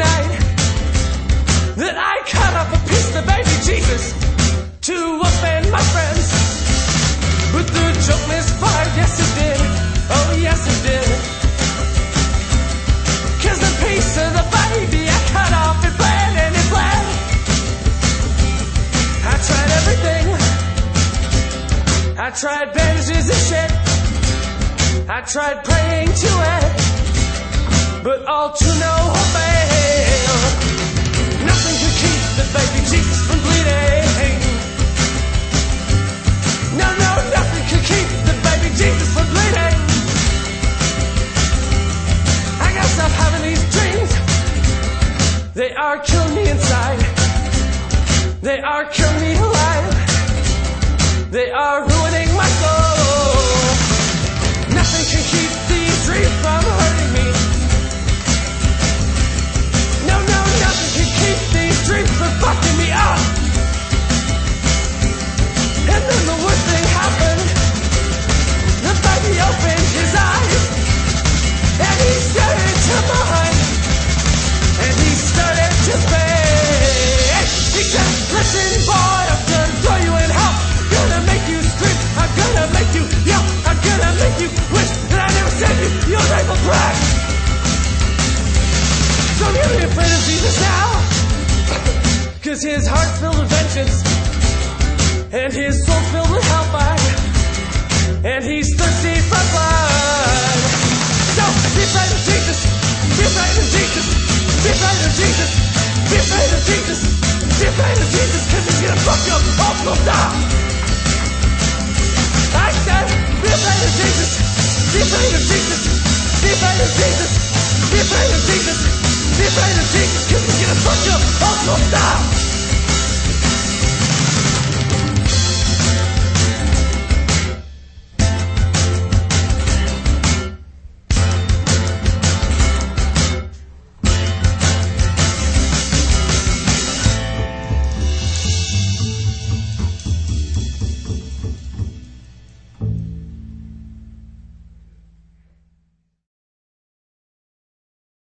night that I cut off a piece of baby Jesus to offend my friends. But the joke misfired, yes it did. Oh yes it did. 'Cause the piece of the baby I cut off, it bled and it bled. I tried everything. I tried bandages and shit. I tried praying to it, but all to no avail. Nothing could keep the baby Jesus from bleeding. No, no, nothing could keep the baby Jesus from bleeding. I gotta stop having these dreams. They are killing me inside. They are killing me alive. They are ruining my soul. Nothing can keep these dreams from hurting me. No, no, nothing can keep these dreams from fucking me up. And then the worst thing happened. The baby opened his eyes, and he started to mine, and he started to beg. He said, listen boy, I'm gonna throw you in hell. Gonna make you scream, I'm gonna make you yell, I'm gonna make you wish that I never said you your name will crack. Don't you be afraid of Jesus now, 'cause his heart's filled with vengeance, and his soul's filled with hellfire, and he's thirsty for blood. Don't be afraid of Jesus, be afraid of Jesus, be afraid of Jesus, be afraid of Jesus, be afraid of Jesus, 'cause he's gonna fuck you up all from top. I said, be afraid of Jesus, be afraid of Jesus, be afraid of Jesus, be afraid of Jesus, be afraid of Jesus, 'cause he's gonna fuck you up all from top.